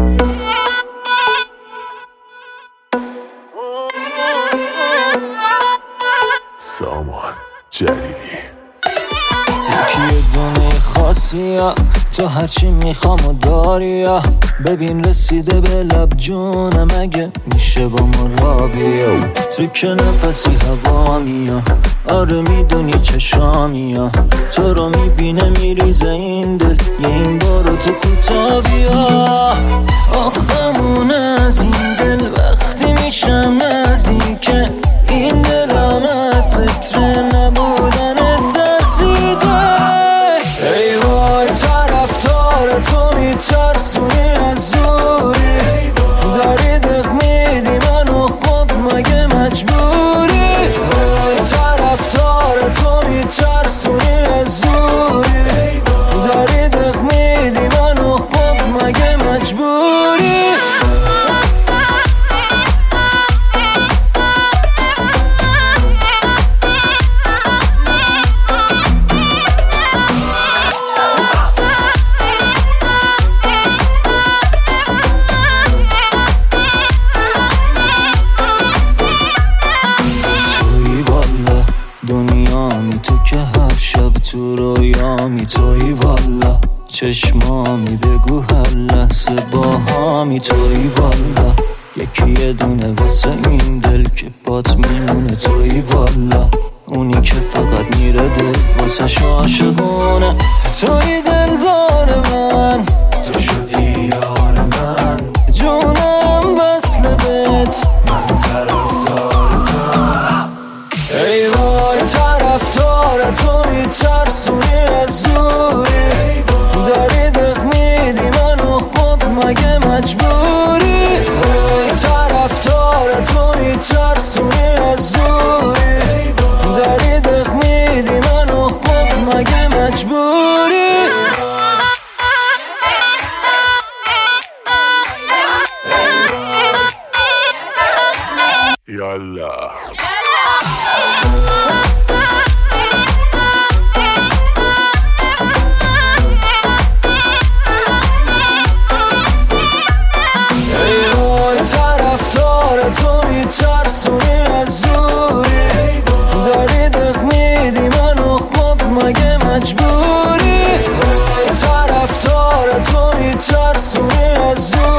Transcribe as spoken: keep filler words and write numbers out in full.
سامان جلیلی یکی یه دونه خاصی ها، تو هرچی میخوام و داری ها. ببین رسیده به لب جونم، اگه میشه با ما را بیا. تو که نفسی هوا میا، آره میدونی چشامی ها. تو رو میبینه میریزه این دل، یه این بارو تو کوتا بیا. آخمون از این دل وقتی میشم نزدیکت، این دلم از فکر نبودن ترسیده. ای وای طرفدار تو میترسونی از دوری، داری دق میدی منو، خب مگه مجبوری؟ ای طرفدار تو میترسونی از دوری، داری دق میدی منو، خب مگه مجبوری؟ دنیامی تو که هر شب تو رویامی، توی والا چشمامی، بگو هر لحظه باهامی، توی والا یکی یه دونه واسه این دل که بات میمونه، توی والا اونی که فقط میره دل واسه عاشقونه. توی دلدار من، تو شدی یار من، جونم بس لبت، من طرفدار تو. ای وای طرفدار تو میترسونی از دوری، داری دق میدی منو، خب مگه مجبوری؟ ای طرفدار تو میترسونی از دوری، داری دق میدی منو، خب مگه مجبوری؟ یالا تو میترسونی از دوری، داری دق میدی منو، خب مگه مجبوری؟ طرفدار تو میترسونی از دوری.